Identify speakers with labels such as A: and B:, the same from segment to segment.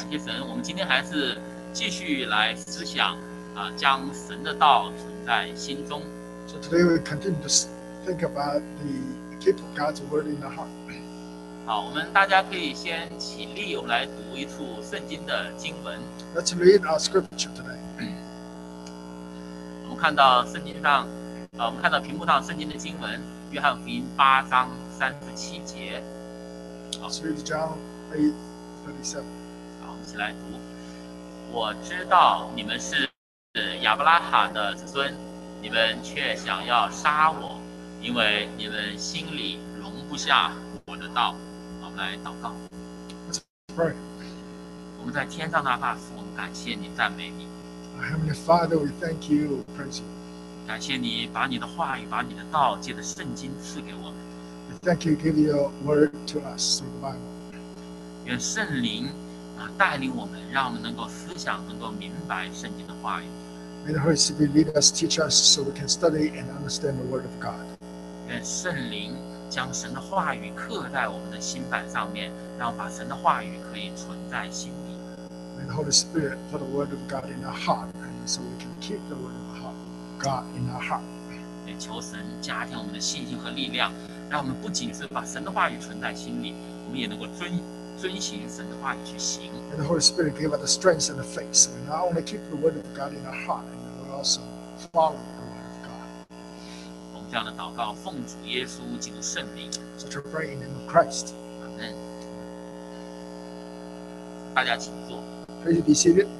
A: 谢神，我们今天还是继续来思想将神的道存在心中。
B: So today we continue to think about the keep of God's word in our heart.
A: 好，我们大家可以先起立，我们来读一处圣经的经文。
B: Let's read our scripture today.
A: 我们看到圣经上，我们看到屏幕上圣经的经文，约翰福音8章37节。
B: Let's read John 8:37.
A: 好，我们一起来读。我知道你们是亚伯拉罕的子孙，你们却想要杀我，因为你们心里容不下我的道。好，我们来祷告。
B: Let's pray.
A: 我们在天上的阿爸父，我们感谢你，赞美你。
B: Our Heavenly Father, we thank you, we praise you.
A: 感谢你把你的话语、把你的道借着圣经赐给我们。
B: We thank you, give your word to us through the Bible.
A: 愿圣灵带领我们，让我们能够思想，能够明白圣经的话语。
B: May the Holy Spirit lead us, teach us, so we can study and understand the word of God.
A: 愿圣灵将神的话语刻在我们的心板上面，让把神的话语可以存在心里。
B: May the Holy Spirit put the word of God in our heart, and so we can keep the word of God in our heart.
A: 也求神加添我们的信心和力量，让我们不仅是把神的话语存在心里，我们也能够遵行神的话语去行。
B: May the Holy Spirit give us the strength and the faith, so we not only keep the word of God in our heart, and we will also follow the word of God.
A: 我们这样的祷告，奉主耶稣基督圣名。
B: So to pray in the name of Christ.
A: 阿门。大家请坐。
B: Please be seated.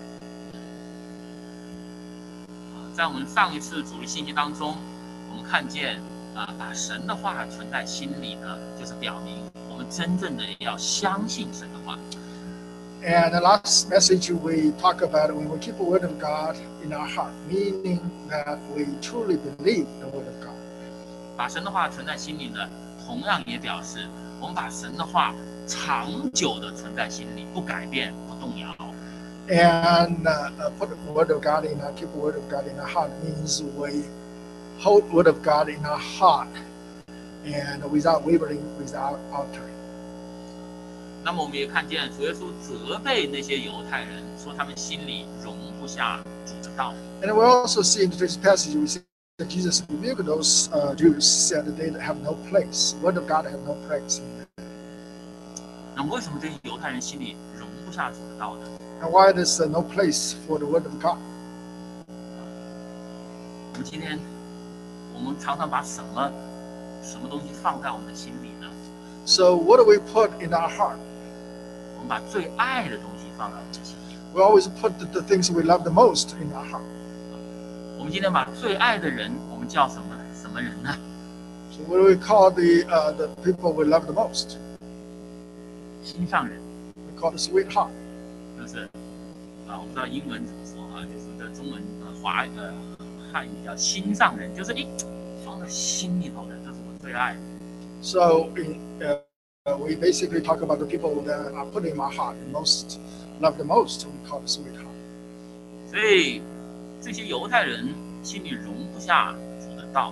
A: 在我们上一次主日信息当中，我们看见把神的话存在心里呢，就是表明我们真正的要相信神的话。
B: And the last message we talk about when we keep the word of God in our heart, meaning that we truly believe the word of God.
A: 把神的话存在心里呢，同样也表示我们把神的话长久的存在心里，不改变，不动摇。
B: And put the word of God in our, keep the word of God in our heart means we hold the word of God in our heart and without wavering, without altering.
A: 那么我们也看见主耶稣责备那些犹太人，说他们心里容不下主的道。
B: And we also see in today's passage, we see that Jesus rebuked those Jews, said that they have no place. The word of God have no place in them.
A: 那么为什么这些犹太人心里容不下主的道呢？
B: And why there's no place for the word of God?
A: 我们今天，我们常常把什么东西放在我们的心里呢？
B: So what do we put in our heart?
A: 我们把最爱的东西放在我们的心里。
B: We always put the things we love the most in our heart.
A: 我们今天把最爱的人，我们叫什么人呢？
B: So what do we call the people we love the most?
A: 心上人，
B: We call the sweetheart.
A: 就是我不知道英文怎么说就是在中文汉语叫心上人，就是放在心里头的，这是我最爱的。
B: So we basically talk about the people that are put in my heart and love the most. We call the sweetheart.
A: 所以这些犹太人心里容不下主的道。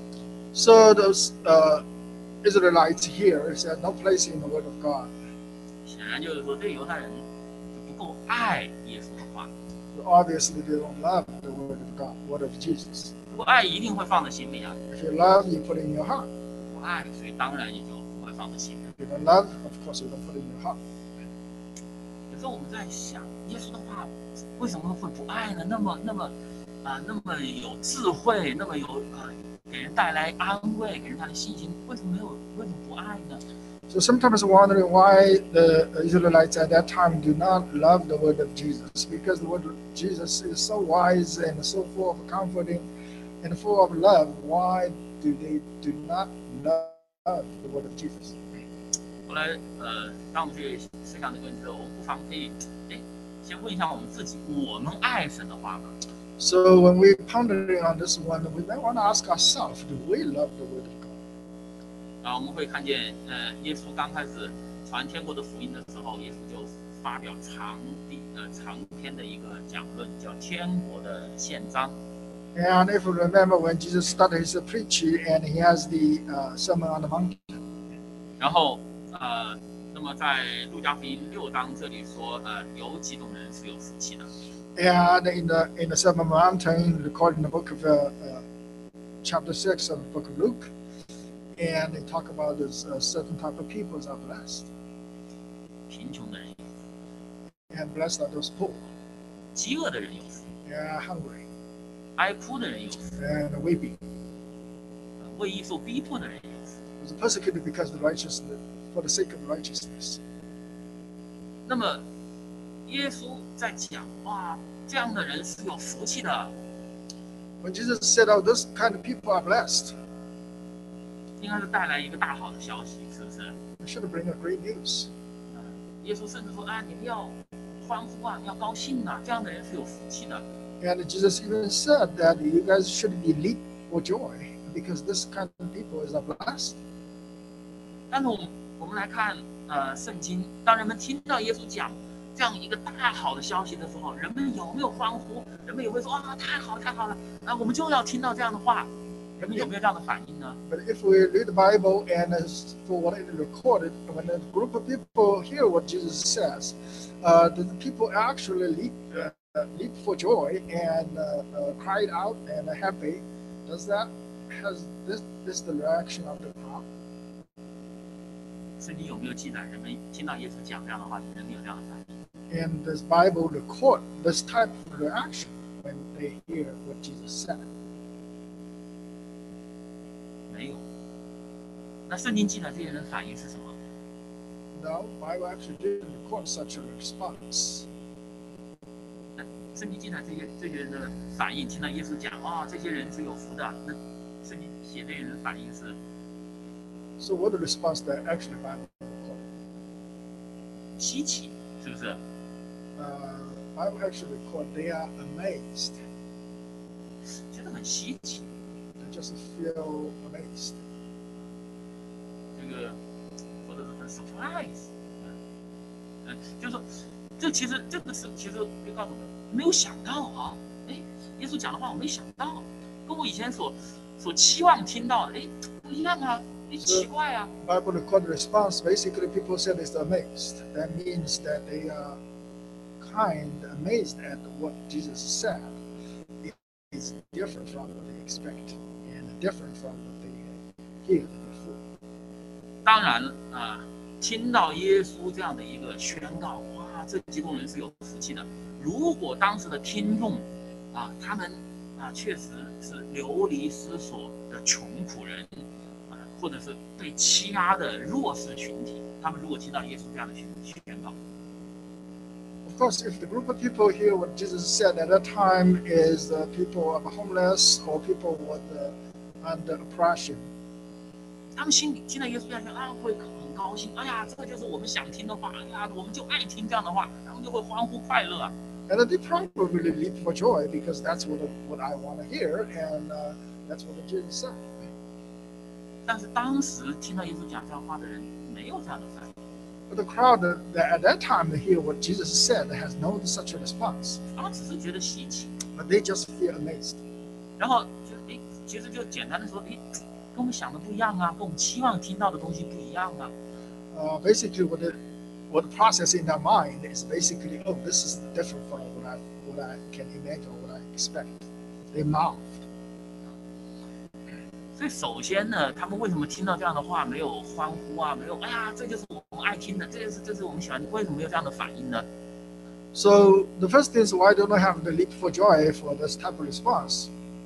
B: So those Israelites here said no place in the word of God.
A: 显然就是说，这犹太人就不够爱耶稣的话。
B: So obviously they don't love the word of God, word of Jesus.
A: 如果爱一定会放在心里啊，
B: If you love, you put it in your heart.
A: 不爱，所以当然也就不会放在心里。
B: If you don't love, of course you don't put it in your heart.
A: 有时候我们在想，耶稣的话为什么会不爱呢？那么有智慧，那么有给人带来安慰，给人带来信心，为什么不爱呢？
B: So sometimes wondering why the Israelites at that time do not love the word of Jesus, because the word of Jesus is so wise and so full of comforting and full of love. Why do they do not love the word of Jesus?
A: 后来当我们去思想这个问题的时候，我们不妨可以先问一下我们自己：我们爱神的话吗？
B: So when we pondering on this one, we may want to ask ourselves, do we love the word of God?
A: 我们会看见耶稣刚开始传天国的福音的时候，耶稣就发表长篇的一个讲论，叫天国的宪章。
B: And if you remember when Jesus started his preaching and he has the Sermon on the Mount.
A: 然后那么在路加福音6章这里说，有几种人是有福气的。
B: And in the Sermon on the Mountain, recorded in the book of chapter 6 of the book of Luke, and they talk about this certain type of people are blessed.
A: 贫穷的人有福，
B: And blessed are those poor,
A: 饥饿的人有福，
B: and hungry,
A: 哀哭的人有福，
B: and weeping.
A: 为义受逼迫的人有福。
B: Was persecuted because of righteousness, for the sake of righteousness.
A: 那么耶稣在讲，哇，这样的人是有福气的。
B: When Jesus said, "Oh, this kind of people are blessed,"
A: 应该是带来一个大好的消息，是不是？
B: it should bring a great news.
A: 耶稣甚至说，你们要欢呼啊，要高兴啊，这样的人是有福气的。
B: And Jesus even said that you guys should be leap for joy because this kind of people is blessed.
A: 但是我们来看，圣经，当人们听到耶稣讲这样一个大好的消息的时候，人们有没有欢呼？人们也会说啊，太好太好了！我们就要听到这样的话。人们有没有这样的反应呢？
B: But if we read the Bible and for what it recorded, when a group of people hear what Jesus says, the people actually leap for joy and cried out and are happy. Has this the reaction of the crowd?
A: 圣经有没有记载人们听到耶稣讲这样的话，人们有这样的反应？
B: And does Bible record this type of reaction when they hear what Jesus said?
A: 没有。那圣经记载这些人反应是什么？
B: No, Bible actually didn't record such a response.
A: 那圣经记载这些人的反应，听到耶稣讲，这些人是有福的。那圣经写这些人的反应是？
B: So what the response that actually Bible recorded?
A: 稀奇，是不是？
B: Bible actually record they are amazed.
A: 觉得很稀奇。
B: They just feel amazed.
A: 这个或者是很 surprise， 就是说，其实这个是其实就告诉我们，没有想到啊，耶稣讲的话我没想到，跟我以前所期望听到的，不一样啊，奇怪啊。
B: Bible recorded response. Basically, people said it's amazed. That means that they are amazed at what Jesus said. It's different from what they expect and different from what they heard before.
A: 当然听到耶稣这样的一个宣告，哇，这几种人是有福气的。如果当时的听众他们确实是流离失所的穷苦人或者是被欺压的弱势群体，他们如果听到耶稣这样的宣告。
B: Of course, if the group of people hear what Jesus said at that time is people of homeless or people with under oppression,
A: 他们心里听到耶稣这样讲会很高兴。哎呀，这就是我们想听的话。哎呀，我们就爱听这样的话，他们就会欢呼快乐。
B: and they probably leap for joy because that's what I want to hear, and that's what Jesus said.
A: 但是当时听到耶稣讲这样话的人没有这样的反应。
B: But the crowd that at that time they hear what Jesus said has no such a response.
A: 他们只是觉得稀奇，
B: But they just feel amazed.
A: 然后其实就简单的说，跟我们想的不一样啊，跟我们期望听到的东西不一样啊。
B: Basically, what the process in their mind is basically, oh, this is different from what I can imagine, what I expect. They mouthed.
A: 所以首先呢，他们为什么听到这样的话没有欢呼啊？没有，哎呀，这就是我们爱听的，这是我们喜欢的，为什么没有这样的反应呢？
B: So the first thing is, why don't I have the leap for joy for this type of response?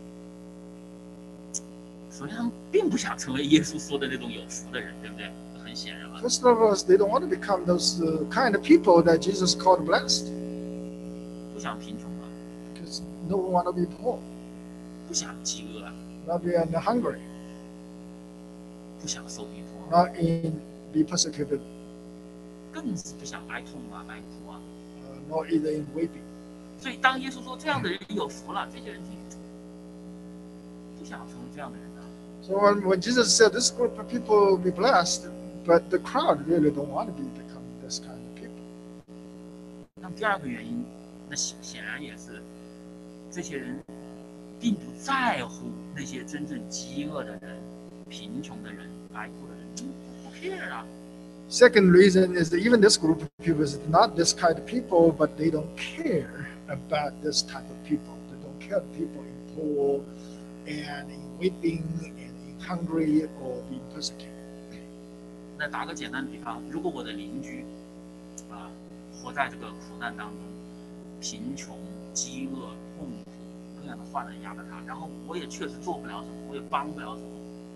A: 首先，他们并不想成为耶稣说的那种有福的人，对不对？很显然嘛。
B: First of all, they don't want to become those kind of people that Jesus called blessed,
A: 不想贫穷啊，
B: because no one want to be poor,
A: 不想饥饿啊，
B: not be hungry,
A: 不想受逼迫啊，
B: not be persecuted,
A: 更是不想哀痛啊、哀哭啊。
B: nor either in weeping.
A: 所以，当耶稣说这样的人有福了，这些人不想成为这样的人啊。
B: So when Jesus said this group of people will be blessed, but the crowd really don't want to become this kind of people.
A: 那么第二个原因，那显然也是这些人并不在乎那些真正饥饿的人、贫穷的人、哀哭的人，不 care 啊。
B: Second reason is that even this group of people is not this kind of people, but they don't care about this type of people. They don't care about people in poor and in weeping and in hungry or being persecuted.
A: 那打个简单的比方，如果我的邻居活在这个苦难当中，贫穷、饥饿、痛苦、各样的患难压着他，然后我也确实做不了什么，我也帮不了什么。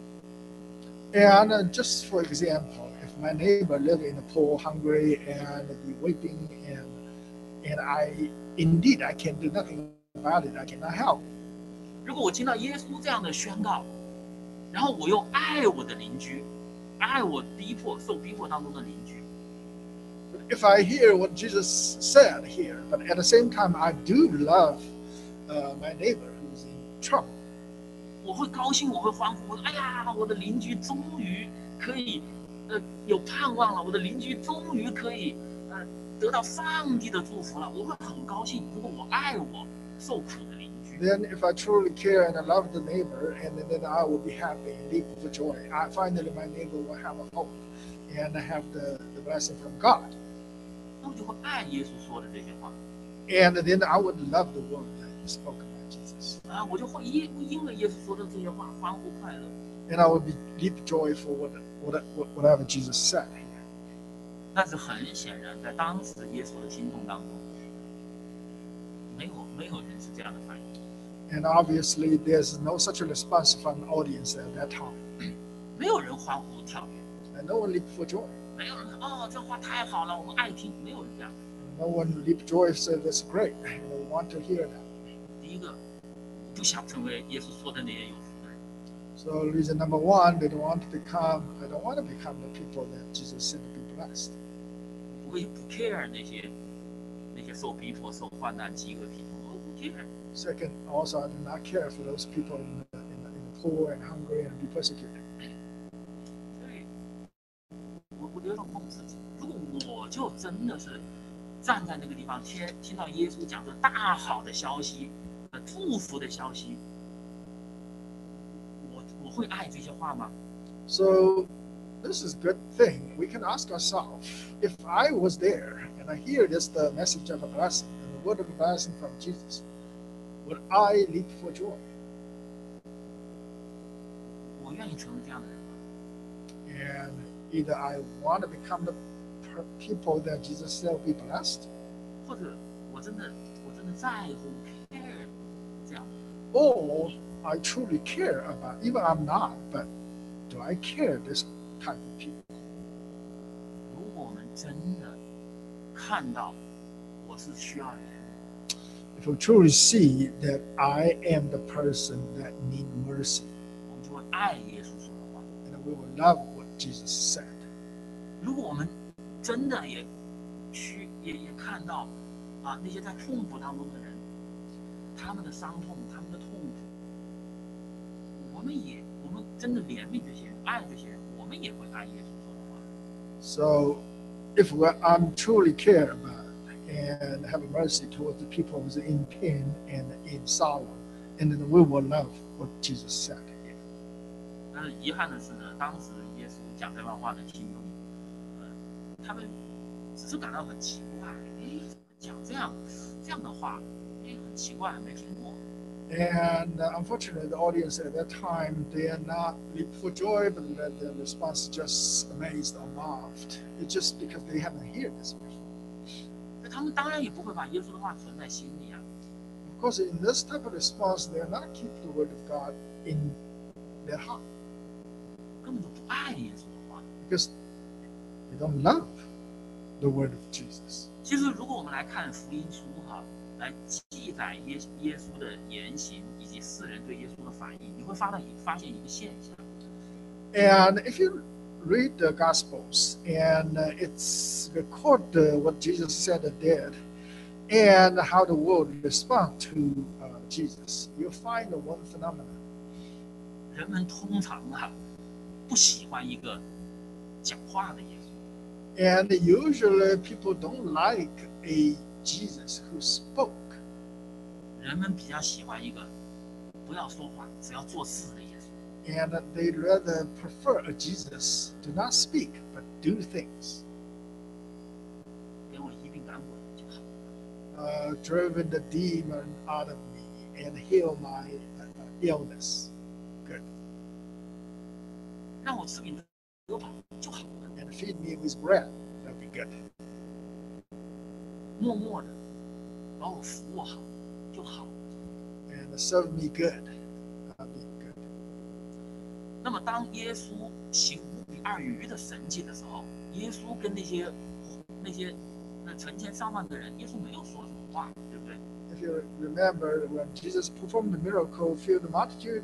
B: And just for example, if my neighbor live in a poor, hungry, and be weeping, and I can do nothing about it, I cannot help.
A: 如果我听到耶稣这样的宣告，然后我又爱我的邻居，爱我受逼迫当中的邻居。
B: If I hear what Jesus said here, but at the same time I do love my neighbor who's in trouble.
A: 我会高兴，我会欢呼，哎呀，我的邻居终于可以有盼望了，我的邻居终于可以得到上帝的祝福了，我会很高兴。如果我爱我受苦的邻居。
B: Then if I truly care and I love the neighbor, and then I will be happy and leap for joy. Finally my neighbor will have a hope and have the blessing from God.
A: 那我就会爱耶稣说的这些话。
B: And then I would love the word that spoken by Jesus.
A: 我就会因为耶稣说的这些话欢呼快乐。
B: And I would leap joy for whatever Jesus said here.
A: 但是很显然，在当时耶稣的心中当中，没有人是这样的反应。
B: And obviously, there's no such a response from the audience at that time.
A: 没有人欢呼跳跃。
B: And no one leaped for joy.
A: 没有人这话太好了，我们爱听。没有人这样。
B: No one leaped joy said that's great. We want to hear that.
A: 第一个，不想成为耶稣说的那些有福的人。
B: So reason number one, they don't want to become the people that Jesus said to be blessed.
A: 不 care 那些受逼迫、受患难、饥饿、贫穷，不 care。
B: Second, also I do not care for those people in the poor and hungry and be persecuted.
A: 所以，我有种讽刺。如果我就真的是站在那个地方，听到耶稣讲这大好的消息、祝福的消息，我会爱这些话吗？
B: So this is a good thing. We can ask ourselves, if I was there and I hear the message of a blessing and the word of a blessing from Jesus, would I leap for joy?
A: 我愿意成为这样的人吗？
B: And either I want to become the people that Jesus said will be blessed,
A: 或者我真的在乎 care 这样。
B: or I truly care about, even I'm not, but do I care this type of people?
A: 如果我们真的看到我是需要人，
B: If we truly see that I am the person that need mercy,
A: 我们就会爱耶稣说的话。
B: and we will love what Jesus said.
A: 如果我们真的也看到那些在痛苦当中的人，他们的伤痛，他们的痛苦，我们真的怜悯这些人，爱这些人，我们也会爱耶稣说的话。
B: So if I'm truly care about and have mercy towards the people who's in pain and in sorrow, and then we will love what Jesus said.
A: 但是遗憾的是呢，当时耶稣讲这番话的听众，他们只是感到很奇怪，怎么讲这样的话，很奇怪，没听过。
B: And unfortunately, the audience at that time, they are not leap for joy, but the response is just amazed or marveled. It's just because they haven't heard this before.
A: 那他们当然也不会把耶稣的话存在心里啊。
B: Of course, in this type of response, they are not keep the word of God in their heart
A: 根本就不爱耶稣的话。
B: because they don't love the word of Jesus.
A: 其实，如果我们来看福音书来记载耶稣的言行以及世人对耶稣的反应，你会发现一个现象。
B: And if you read the Gospels and it's record what Jesus said and did, and how the world respond to Jesus, you'll find one phenomenon.
A: 人们通常不喜欢一个讲话的耶稣。
B: And usually people don't like a Jesus who spoke.
A: 人们比较喜欢一个不要说话，只要做事的耶稣。
B: and they rather prefer a Jesus do not speak but do things.
A: 给我疫病赶鬼就好。
B: Driven the demon out of me and heal my illness. Good.
A: 让我吃饼得饱就好了。
B: And feed me with bread. That'll be good.
A: 默默的把我服务好就好了。
B: And serve me good. That'll be good.
A: 那么当耶稣行5饼2鱼的神迹的时候，耶稣跟那些成千上万的人，耶稣没有说什么话，对不对？
B: If you remember, when Jesus performed the miracle, feed the multitude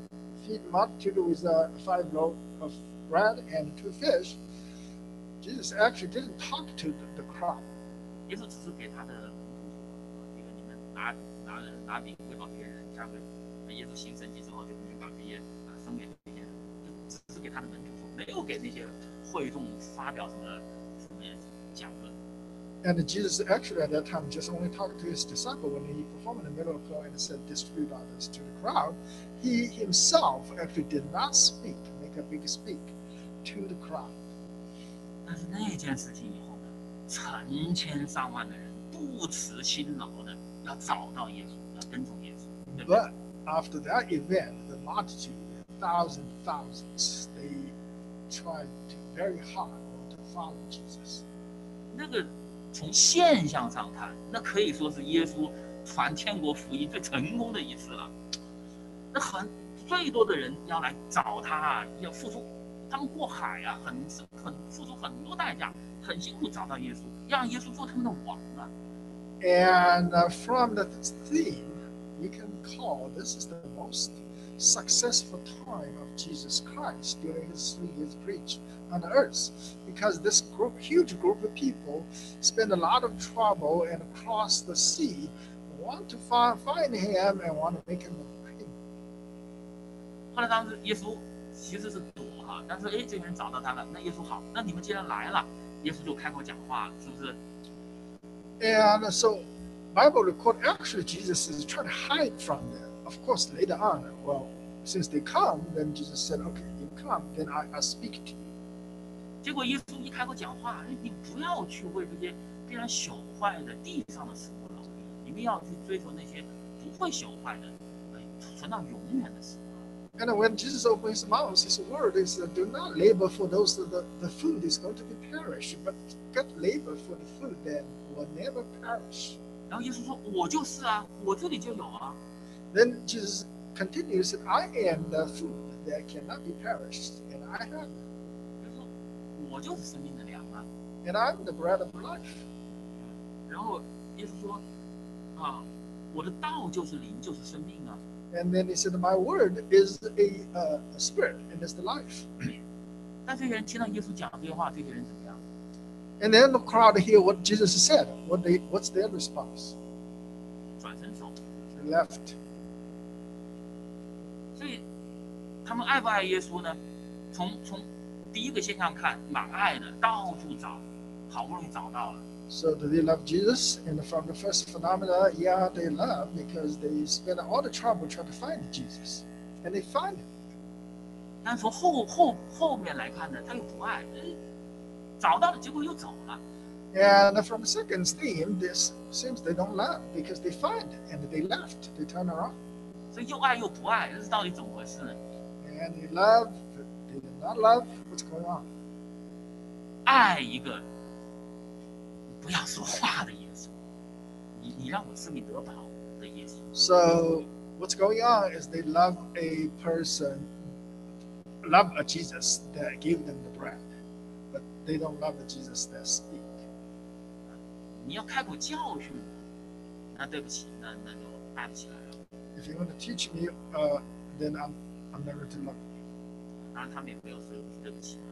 B: with 5 loaves of bread and 2 fish, Jesus actually didn't talk to the crowd.
A: 耶稣只是给他的门徒说：“这个你们拿饼喂饱别人，下回耶稣行神迹之后，就你们把这些分给这些人，就只是给他的门徒说，没有给那些会众发表什么讲论。”
B: And Jesus actually at that time just only talked to his disciple when he performed the miracle and said, distribute others to the crowd. He himself actually did not speak, make a big speak to the crowd.
A: 但是那件事情以后呢，成千上万的人不辞辛劳的要找到耶稣，要跟从耶稣。对不对？
B: But after that event, the multitude, thousands, they tried very hard to follow Jesus.
A: 那个从现象上看，那可以说是耶稣传天国福音最成功的一次了。那最多的人要来找他啊，要付出，他们过海啊，很付出很多代价，很辛苦找到耶稣，让耶稣做他们的王啊。
B: And from the theme, we can call this is the most successful time of Jesus Christ during his 3 years preach on the earth, because this huge group of people spend a lot of trouble and cross the sea, want to find him and want to make him a king.
A: 后来当时耶稣其实是躲哈，但是这些人找到他了，那耶稣好，那你们既然来了，耶稣就开口讲话，是不是？
B: And so Bible record actually Jesus is trying to hide from them. Of course, later on, well, since they come, then Jesus said, okay, you come, then I speak to you.
A: 结果耶稣一开口讲话，你不要去为这些必然朽坏的地上的食物劳力，你们要去追求那些不会朽坏的，存到永远的食物。
B: And when Jesus opened his mouth, his word is, do not labor for those the food is going to be perished, but get labor for the food that will never perish.
A: 然后耶稣说：“我就是啊，我这里就有啊。”
B: Then Jesus continues, I am the food that cannot be perished, and I have it.
A: 就是说，我就是生命的粮啊。
B: And I'm the bread of life.
A: 然后耶稣说：“啊，我的道就是灵，就是生命啊。”
B: And then he said, my word is a spirit, and is the life.
A: 但这些人听到耶稣讲这些话，这些人怎么样？
B: And then the crowd hear what Jesus said. What's their response?
A: 转身走。
B: They left.
A: 所以他们爱不爱耶稣呢？从第一个现象看，蛮爱的，到处找，好不容易找到了。
B: So do they love Jesus? And from the first phenomena, yeah, they love because they spend all the trouble trying to find Jesus. And they find him.
A: 但从后面来看呢，他又不爱，找到了，结果又走了。
B: And from the second theme, this seems they don't love because they find it and they left. They turn around.
A: 所以又爱又不爱，这是到底怎么回事呢？
B: And they love, they do not love. What's going on?
A: 爱一个不要说话的耶稣，你让我生命得饱的耶稣。
B: So what's going on is they love a person, love a Jesus that gave them the bread, but they don't love the Jesus that speak.
A: 你要开口教训我，那对不起，那就爱不起来了。
B: If you want to teach me, then I'm never to love you.
A: 当然他们也没有说对不起。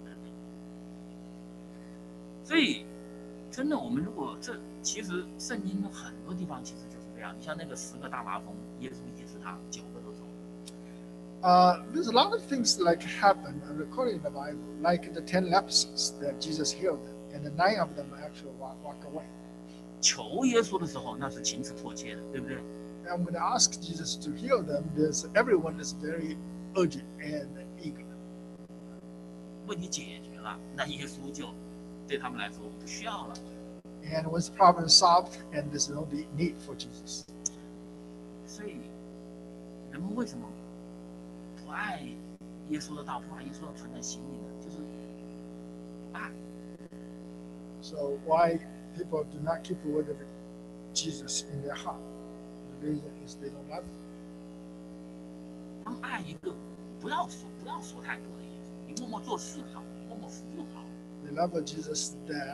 A: 所以，真的，我们如果其实圣经的很多地方其实就是这样。你像那个10个大麻风，耶稣医治他，9个都走了。
B: There's a lot of things like happen recorded in the Bible, like the 10 leprosies that Jesus healed them, and the 9 of them actually walk away.
A: 求耶稣的时候，那是情辞迫切的，对不对？
B: And when they ask Jesus to heal them, everyone is very urgent and eager.
A: 问题解决了，那耶稣就对他们来说不需要了。
B: And once the problem is solved, and there's no need for Jesus.
A: 所以人们为什么不爱耶稣的道，不把耶稣的存在心里呢？就是不爱。
B: So why people do not keep the word of Jesus in their heart? The reason is they don't love him.
A: 他们爱一个不要说太多的耶稣，你默默做事好，默默服务好。
B: They love a Jesus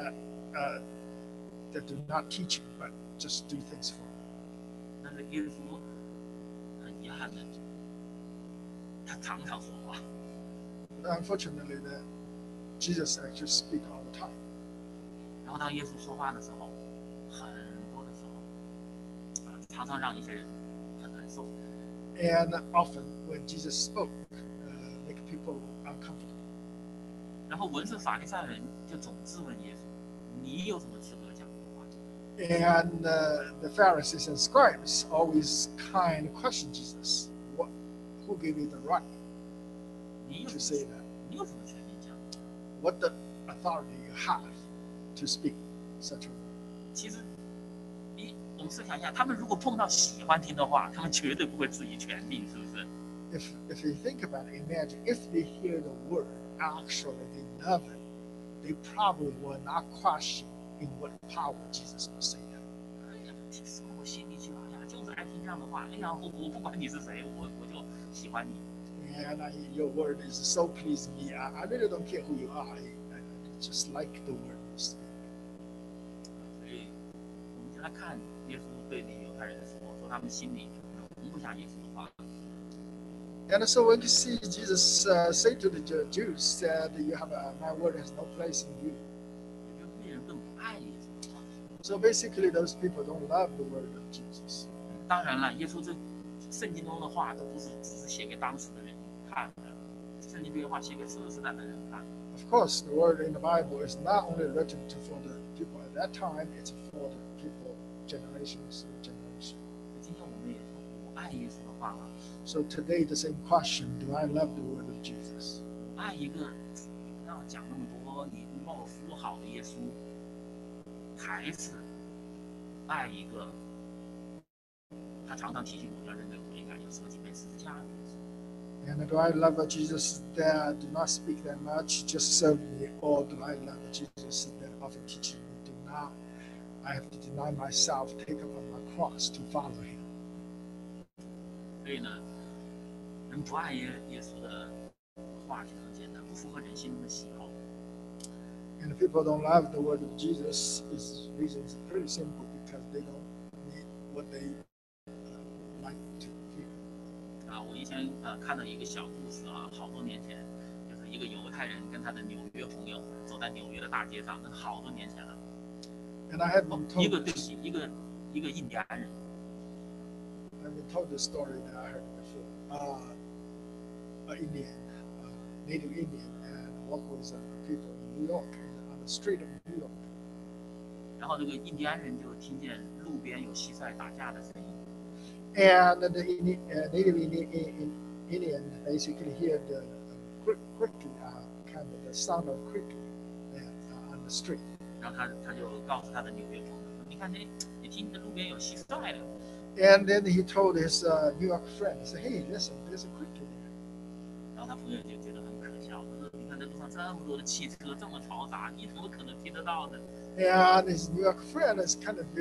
B: that do not teach him, but just do things for him.
A: 但是耶稣很遗憾的，他常常说话。
B: But unfortunately, Jesus actually speak all the time.
A: 然后当耶稣说话的时候，很多的时候，常常让一些人很难受。
B: And often when Jesus spoke, make people uncomfortable.
A: 然后文士法利赛人就总质问耶稣：“你有什么资格讲这话？”
B: And the Pharisees and scribes always kind of question Jesus. Who gave you the right to say that?
A: 你有什么权利讲？
B: What the authority you have to speak such a word?
A: 其实，我们设想一下，他们如果碰到喜欢听的话，他们绝对不会质疑权利，是不是？
B: If you think about it, imagine if they hear the word, actually they love it, they probably will not question in what power Jesus will say that.
A: 哎呀，说我心里去了，哎呀，就是爱听这样的话。哎呀，我不管你是谁，我就喜欢你。
B: And your word is so pleasing me. I really don't care who you are. I just like the word you speak.
A: 所以，我们就来看耶稣对那犹太人说他们心里容不下耶稣的话。
B: And so when you see Jesus say to the Jews that my word has no place in you.
A: 也就那人更不爱耶稣的话。
B: So basically, those people don't love the word of Jesus.
A: 当然了，耶稣这圣经中的话都不是只是写给当时的人看的，圣经这些话写给世代的人看。
B: Of course, the word in the Bible is not only written for the people at that time; it's for the people generations and generations.
A: 今天我们也说我爱耶稣的话了。
B: So today, the same question: Do I love the word of Jesus?
A: 我爱一个不要讲那么多，你帮我服务好的耶稣，还是爱一个他常常提醒我要认罪悔改，要舍己背十字架的耶稣。
B: And do I love a Jesus that do not speak that much, just serve me, or do I love a Jesus that often teaches me I have to deny myself, take up my cross to follow him?
A: 所以呢，人不爱耶稣的话就很简单，不符合人心中的喜好。
B: And if people don't love the word of Jesus, its reason is pretty simple because they don't need what they like to hear.
A: 我以前看到一个小故事啊，好多年前，就是一个犹太人跟他的纽约朋友走在纽约的大街上，那是好多年前了。
B: And I have been told
A: 一个印第安人。
B: I've been told the story that I heard before. An Indian, native Indian, and walk with people in New York, on the street of New York.
A: 然后这个印第安人就听见路边有蟋蟀打架的声音。
B: And the native Indian basically hear the cricket, kind of the sound of cricket on the street.
A: 然后他就告诉他的纽约朋友说：“你看你听这路边有蟋蟀了。”
B: And then he told his New York friend, he said, "Hey, listen, there's a cricket there."
A: 然后他朋友就觉得很可笑，他说：“你看这路上这么多的汽车，这么嘈杂，你怎么可能听得到呢？”
B: And his New York friend is kind of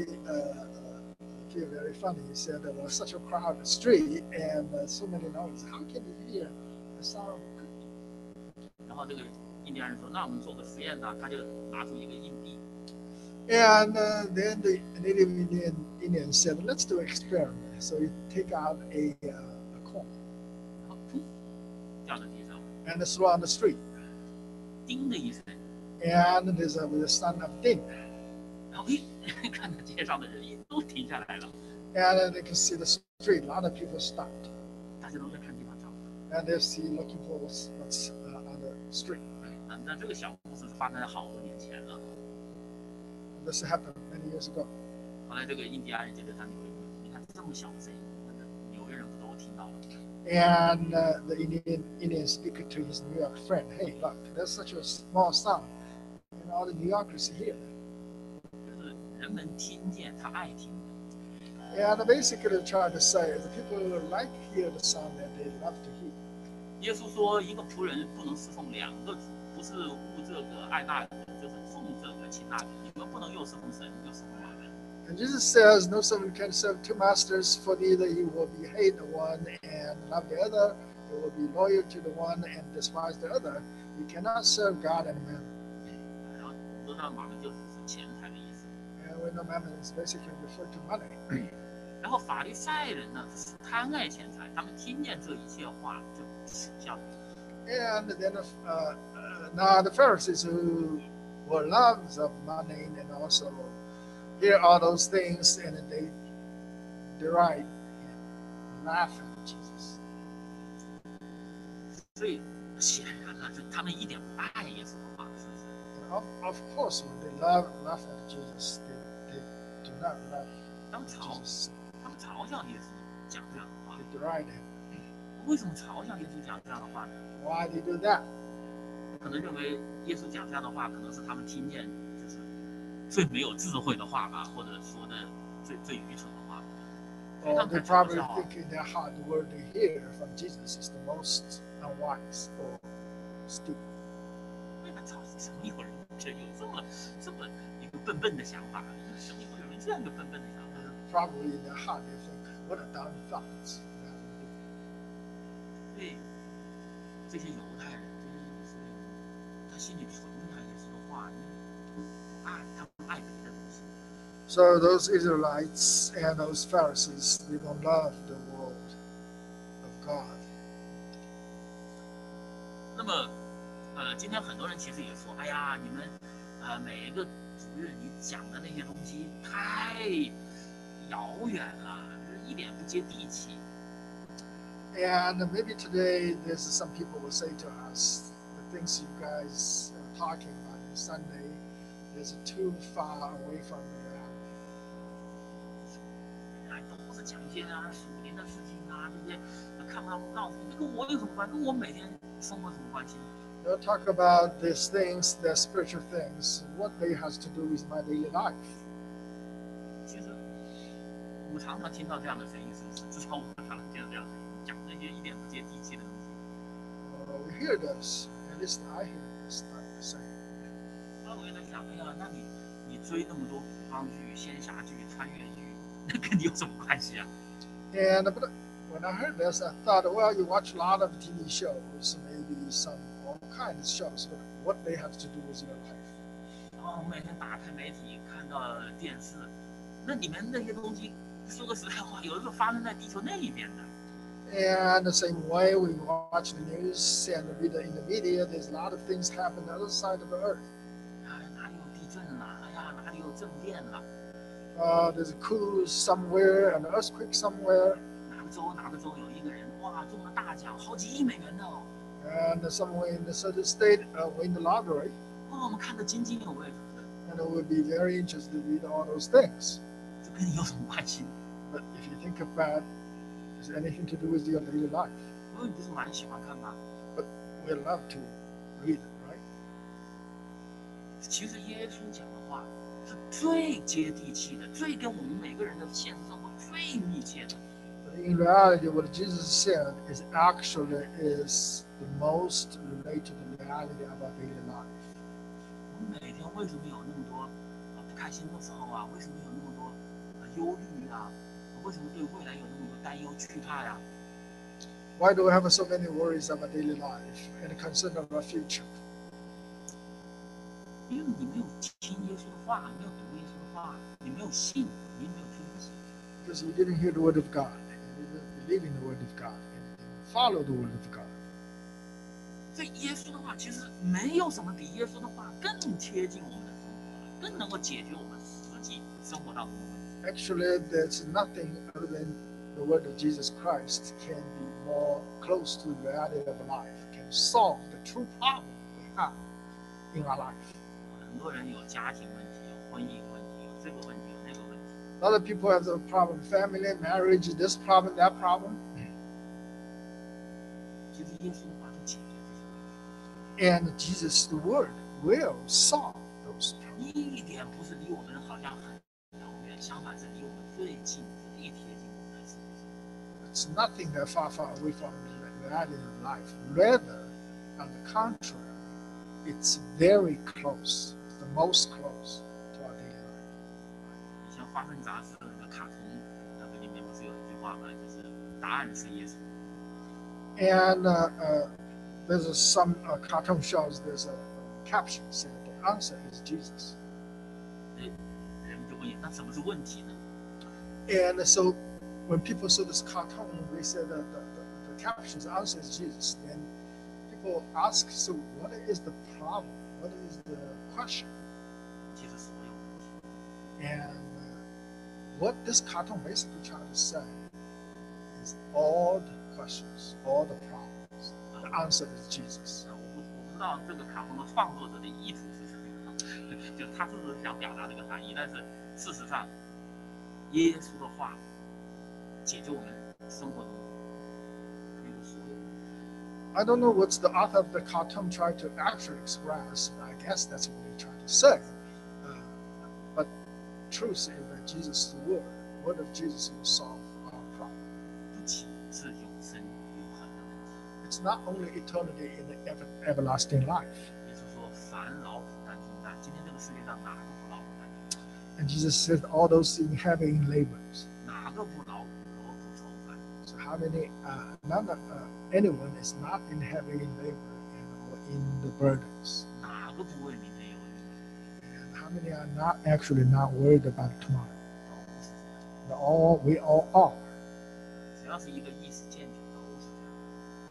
B: feel very funny. He said there was such a crowded street and so many noise. How can you hear the sound of cricket?
A: 然后这个印第安人说：“那我们做个实验呢。”他就拿出一个硬币。
B: And then the native Indian said, "Let's do an experiment." So you take out a coin
A: 然后噗，掉在地上，
B: and throw on the street.
A: 叮的一声，
B: And there's the sound of ding.
A: 然后看到街上的人都停下来了，
B: And they can see the street. A lot of people stopped.
A: 大家都在看地方找。
B: And they see looking for what's on the street.
A: 那这个小故事是发生在好多年前了。
B: This happened many years ago.
A: 后来这个印第安人就对他纽约人说：“你看这么小的声音，纽约人不都听到了？”
B: And the Indian speaker to his New York friend, hey, look, there's such a small sound in all the New Yorkers here.
A: 就是人们听见他爱听的。
B: And basically trying to say the people like to hear the sound that they love to hear.
A: 耶稣说，一个仆人不能侍奉两个主，不是务这个爱那个，就是奉这个轻那个。你们不能又侍奉神，又侍奉马门。
B: And Jesus says, no servant can serve two masters, for either he will be hate the one and love the other, he will be loyal to the one and despise the other. You cannot serve God and mammon.
A: 然后我们都知道马门就是钱财的意思。
B: And we know mammon is basically referred to money.
A: 然后法利赛人呢是贪爱钱财，他们听见这一切话就耻笑。
B: And then now the Pharisees who were lovers of money and also hear all those things and they deride and laugh at Jesus.
A: 所以显然了，就他们一点不爱耶稣的话，是不是？
B: And of course, when they laugh at Jesus, they do not love
A: 他们嘲
B: Jesus.
A: 笑耶稣讲这样的话。
B: They deride him.
A: 为什么嘲笑耶稣讲这样的话呢？
B: Why they do that?
A: 可能认为耶稣讲这样的话，可能是他们听见就是最没有智慧的话吧，或者说的最愚蠢的话。所以他
B: Or
A: 们
B: they
A: 才嘲
B: probably
A: 笑啊。
B: think in their heart the word they hear from Jesus is the most unwise or stupid.
A: 为什么怎么有人这有这么一个笨的想法？怎么会有人这样一个笨的想法？
B: Probably in their heart they think, what a dumb thought.
A: 所以这些犹太人，这些以色列人，他心里存着耶稣的话，他们爱别的东西。
B: So those Israelites and those Pharisees, they don't love the word of God.
A: 那么，今天很多人其实也说，哎呀，你们，每一个主日你讲的那些东西太遥远了，一点不接地气。
B: And maybe today there's some people will say to us, the things you guys are talking about on Sunday is too far away from reality.
A: 哎，都是讲一些属灵的事情这些看不到告诉你，跟我有什么关系？跟我每天生活有什么关系呢？
B: They'll talk about these things, the spiritual things, what they has to do with my daily life.
A: 其实我们常常听到这样的声音，是不是？至少我们常常听到这样的声音，讲那些一点不接地气的东西。
B: We hear this, at least I hear this type of saying.
A: 那我也在想，哎呀，那你追那么多古装剧、仙侠剧、穿越剧，那跟你有什么关系啊？
B: And but when I heard this, I thought, well, you watch a lot of TV shows, maybe some all kinds of shows, but what they have to do with your life?
A: 然后我每天打开媒体看到电视，那你们那些东西，说个实在话，有的时候发生在地球那一边的。
B: And the same way we watch the news and read in the media, there's a lot of things happen on the other side of the earth.
A: 哪里有地震了？哎呀，哪里有政变了？
B: There's a coup somewhere, an earthquake somewhere,
A: 哪个州有一个人哇中了大奖，好几亿美元的哦。
B: and somewhere in a certain state win the lottery.
A: 我们看得津津有味，是不是？
B: And it would be very interested to read all those things.
A: 这跟你有什么关系？
B: But if you think about, is there anything to do with your daily life?
A: 因为你不是蛮喜欢看吗？
B: But we love to read it, right?
A: 其实耶稣讲的话是最接地气的，最跟我们每个人的现实生活最密切的。
B: But in reality, what Jesus said is actually is the most related to the reality of our daily life.
A: 我们每天为什么有那么多不开心的时候啊？为什么有那么多忧虑啊？为什么对未来有那么多担忧惧怕呀？
B: Why do we have so many worries of our daily life and concern of our future?
A: 因为你没有听耶稣的话，你没有读耶稣的话，你没有信，你没有听信。
B: Because you didn't hear the word of God, you didn't believe in the word of God, and you didn't follow the word of God.
A: 所以耶稣的话其实没有什么比耶稣的话更贴近我们的生活了，更能够解决我们实际生活当中的问题。
B: Actually, there's nothing other than the word of Jesus Christ can be more close to the reality of life, can solve the true problem we have in our life.
A: 很多人有家庭问题，有婚姻问题，有这个问题，有那个问题。
B: Other people have the problem, family, marriage, this problem, that problem.
A: 其实耶稣的话就解决这些问题。
B: And Jesus, the Word, will solve those problems.
A: 一点不是离我们好像很遥远，相反是离我们最近、最贴近我们的世界上。
B: It's nothing that far away from the reality of life. Rather, on the contrary, it's very close, the most close to our daily life.
A: 以前花生杂志那个卡通，那个里面不是有一句话吗？就是答案是耶稣。
B: And there's some cartoon shows, there's a caption saying the answer is Jesus.
A: 人们就问，那什么是问题呢？
B: And so when people saw this cartoon, they said that the caption's answer is Jesus. Then people ask, so what is the problem? What is the question?
A: 其实所有问题，
B: And what this cartoon basically trying to say is all the questions, all the problems, the answer is Jesus.
A: 我不知道这个卡通的创作者的意图是什么，就是他是不是想表达这个含义？但是事实上，耶稣的话解决我们生活中几乎所有问题。
B: I don't know what the author of the cartoon tried to actually express, but I guess that's what he tried to say. But truth is that Jesus, the word of Jesus will solve our problem.
A: 不仅是永生永恒的问题。
B: It's not only eternity in the everlasting life.
A: 耶稣说：“凡劳苦担重担，今天这个世界上哪个不劳苦担重担？
B: And Jesus said, all those in heavy labors.
A: 哪个不劳苦愁烦？
B: So how many, anyone is not in heavy labor or in the burdens?
A: 哪个不为明天忧虑？
B: And how many are not actually not worried about tomorrow?
A: 都不是这样。
B: We all are.
A: 只要是一个意识健全，都是这样。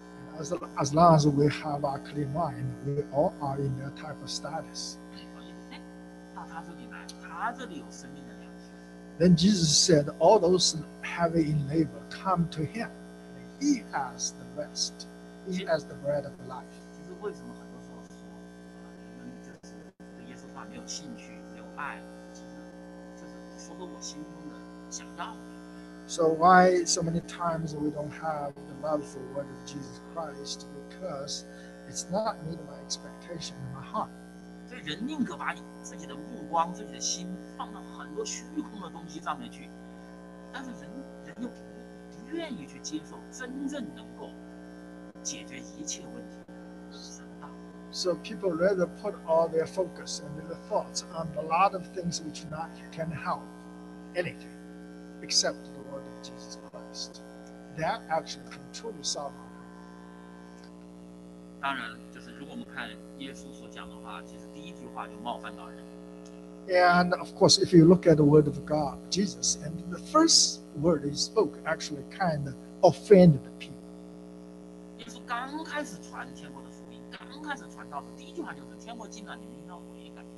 B: As long as we have our clean mind, we all are in that type of status.
A: 到他这里来，他这里有生命的粮食。
B: Then Jesus said, all those heavy in labor come to him. He has the rest. He has the bread of life.
A: 其实为什么很多时候说，人们就是对耶稣话没有兴趣、没有爱，其实这是说和我心中的想要的。
B: So why so many times we don't have the love for the word of Jesus Christ? Because it's not meeting my expectation in my heart.
A: 所以人宁可把自己的目光、自己的心放到很多虚空的东西上面去，但是人又不愿意去接受真正能够解决一切问题的神的道。
B: So people rather put all their focus and their thoughts on a lot of things which can help anything except the word of Jesus Christ. That actually can truly solve our problem.
A: 当然，就是如果我们看耶稣所讲的话，其实第一句话就冒犯到人。
B: And of course, if you look at the word of God, Jesus, and the first word he spoke actually kind of offended the people.
A: 耶稣刚开始传天国的福音，刚开始传道的第一句话就是“天国近了，你们应当悔改”。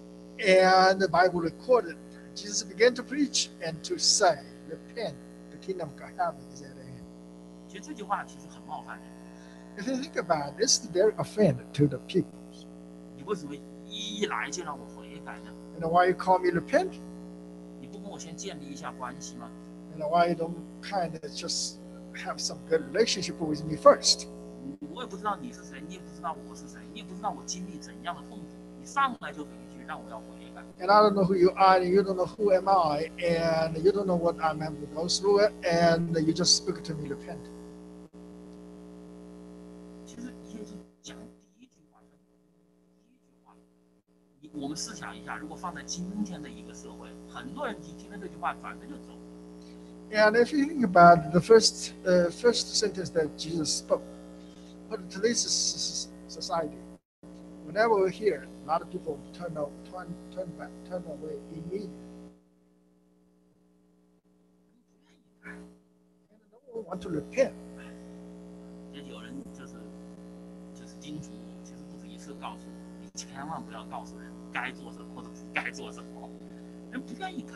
B: And the Bible recorded Jesus began to preach and to say, repent, the kingdom of heaven is at hand.
A: 其实这句话其实很冒犯人。
B: If you think about it, it's very offended to the people.
A: 你为什么一来就让我悔改呢？
B: You know why you call me repent?
A: 你不跟我先建立一下关系吗？
B: You know why you don't kind of just have some good relationship with me first?
A: 我也不知道你是谁，你也不知道我是谁，你也不知道我经历怎样的痛苦，你上来就给一句让我要悔改。
B: And I don't know who you are, and you don't know who am I, and you don't know what I'm having to go through it, and you just speak to me, repent.
A: 其实耶稣讲第一句话，我们试想一下，如果放在今天的一个社会，很多人听了这句话转身就走。
B: And if you think about the first sentence that Jesus spoke, but in today's society, whenever we hear, a lot of people turn back, turn away immediately. And no one want to repent.
A: 也有人就是叮嘱我，其实不止一次告诉我，你千万不要告诉人该做什么或者不该做什么，人不愿意改。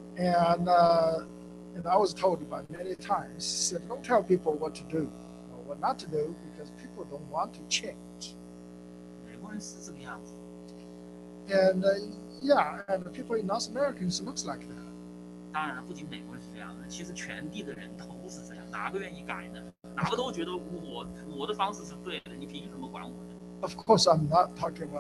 B: And I was told by many times, said, don't tell people what to do or what not to do because people don't want to change.
A: 美国人是这个样子，
B: And yeah, and the people in North America looks like that.
A: 当然了，不仅美国人是这样的，其实全地的人都是这样，哪个愿意改呢？哪个都觉得我的方式是对的，你凭什么管我呢？
B: Of course, I'm not talking about